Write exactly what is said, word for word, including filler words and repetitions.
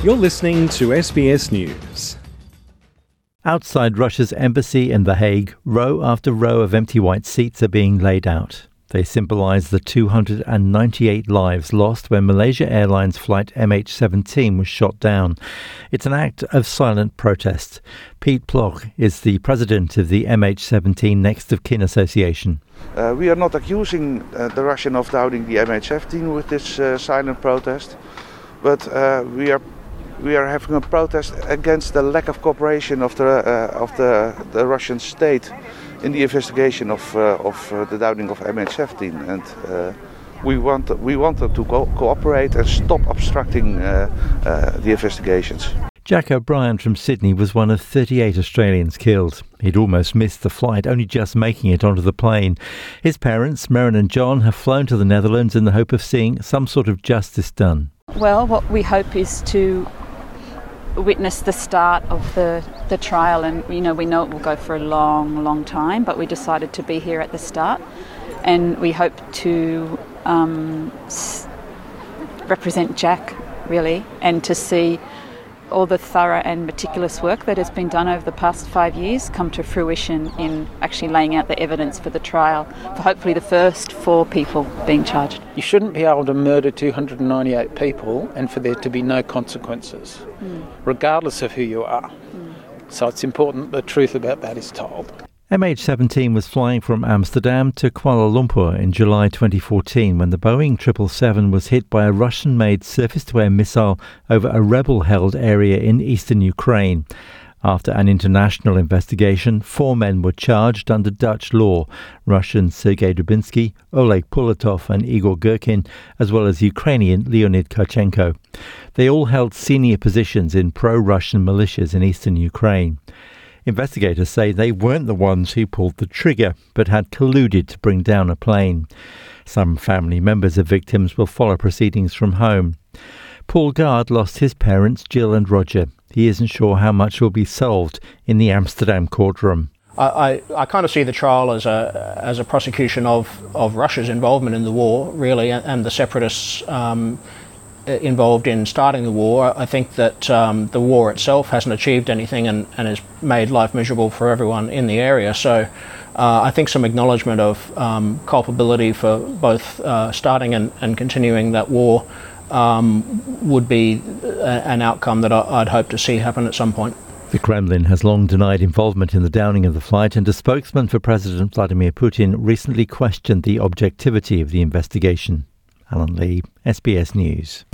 You're listening to S B S News. Outside Russia's embassy in The Hague, row after row of empty white seats are being laid out. They symbolise the two hundred ninety-eight lives lost when Malaysia Airlines flight M H seventeen was shot down. It's an act of silent protest. Pete Plock is the president of the M H seventeen Next of Kin Association. Uh, we are not accusing uh, the Russian of doubting the M H seventeen with this uh, silent protest, but uh, we are we are having a protest against the lack of cooperation of the uh, of the, the Russian state in the investigation of uh, of uh, the doubting of M H seventeen, and uh, we want we want them to co- cooperate and stop obstructing uh, uh, the investigations. Jack O'Brien from Sydney was one of thirty-eight Australians killed. He'd almost missed the flight, only just making it onto the plane. His parents, Merrin and John, have flown to the Netherlands in the hope of seeing some sort of justice done. Well, what we hope is to witness the start of the, the trial, and you know we know it will go for a long, long time, but we decided to be here at the start, and we hope to um, s- represent Jack, really, and to see all the thorough and meticulous work that has been done over the past five years come to fruition in actually laying out the evidence for the trial for hopefully the first four people being charged. You shouldn't be able to murder two hundred ninety-eight people and for there to be no consequences, mm. regardless of who you are. Mm. So it's important the truth about that is told. M H seventeen was flying from Amsterdam to Kuala Lumpur in July twenty fourteen when the Boeing triple seven was hit by a Russian-made surface-to-air missile over a rebel-held area in eastern Ukraine. After an international investigation, four men were charged under Dutch law: Russian Sergei Dubinsky, Oleg Pulatov and Igor Girkin, as well as Ukrainian Leonid Karchenko. They all held senior positions in pro-Russian militias in eastern Ukraine. Investigators say they weren't the ones who pulled the trigger, but had colluded to bring down a plane. Some family members of victims will follow proceedings from home. Paul Gard lost his parents, Jill and Roger. He isn't sure how much will be solved in the Amsterdam courtroom. I, I, I kind of see the trial as a as a prosecution of, of Russia's involvement in the war, really, and, and the separatists um, involved in starting the war. I think that um, the war itself hasn't achieved anything and, and has made life miserable for everyone in the area. So uh, I think some acknowledgement of um, culpability for both uh, starting and, and continuing that war um, would be a, an outcome that I, I'd hope to see happen at some point. The Kremlin has long denied involvement in the downing of the flight, and a spokesman for President Vladimir Putin recently questioned the objectivity of the investigation. Alan Lee, S B S News.